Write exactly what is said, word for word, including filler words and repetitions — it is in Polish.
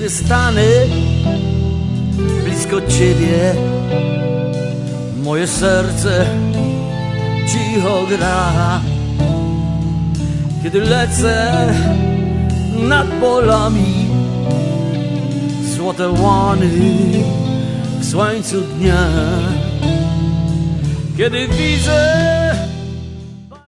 kiedy stanę blisko Ciebie, moje serce cicho gra. Kiedy lecę nad polami, złote łany w słońcu dnia, kiedy widzę